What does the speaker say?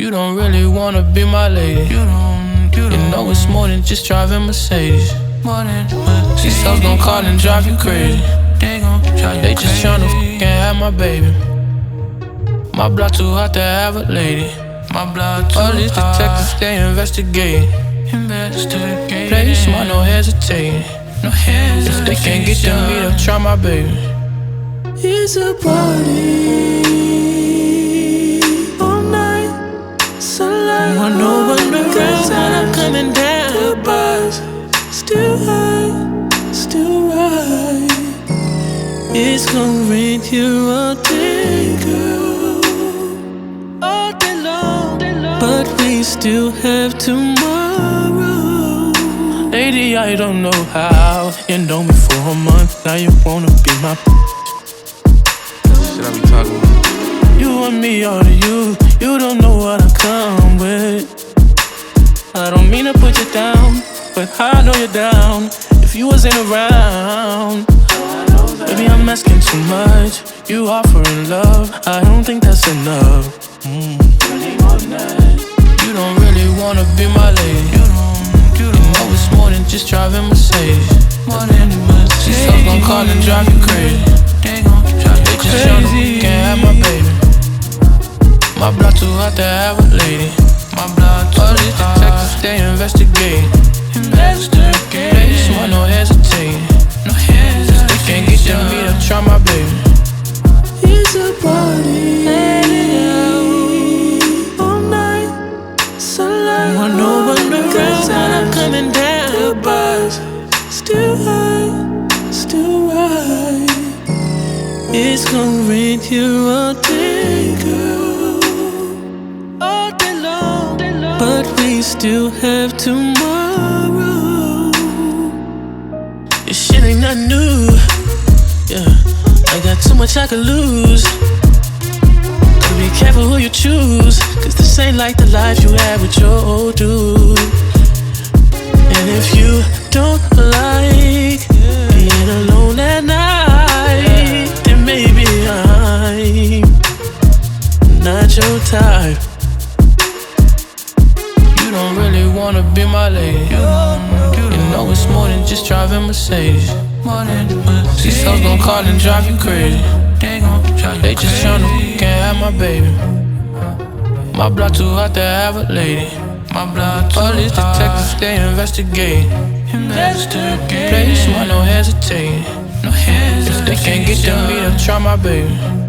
You don't really wanna be my lady. You know it's more than just driving Mercedes. These hoes gon' call and drive you crazy. They just tryna f***ing have my baby. My block too hot to have a lady. All these detectives, they investigate. Play smart, no hesitating. If they can't get to me, they'll try my baby. It's a party all night, sunlight. I know when the girls are coming down. The bars still high, still right. It's gon' rain here all day, girl, all day long. but we still have tomorrow. Lady, I don't know how. You know me for a month, now you wanna be my Shit I be talking about. You and me, all to you. You don't know what I come with. I don't mean to put you down, but I know you're down. If you wasn't around, maybe I'm asking too much. You offering love, I don't think that's enough. You don't really wanna be my lady. You know it's more than just driving Mercedes. These hoes gon' call and drive you crazy. They just tryna can't have my baby. My block too hot to have a lady. All these detectives, they investigate. Play smart, no hesitating. If they can't get to me, they'll try my baby. It's a party all night, sunlight. I know when the girls are coming down. The bars still high, still right. It's gon' rain here all day, girl, All day long. but we still have tomorrow. This shit ain't nothing new. Yeah, I got too much I could lose. Gotta be careful who you choose, cause this ain't like the life you had with your old dude. And if you don't like being alone at night, then maybe I'm not your type. You don't really wanna be my lady. You know it's more than just driving Mercedes. These hoes gon' call and drive you crazy. They just tryna can't have my baby. My block too hot to have a lady. All these detectives, they investigate. Play smart, no hesitating. If they can't get to me, they'll try my baby.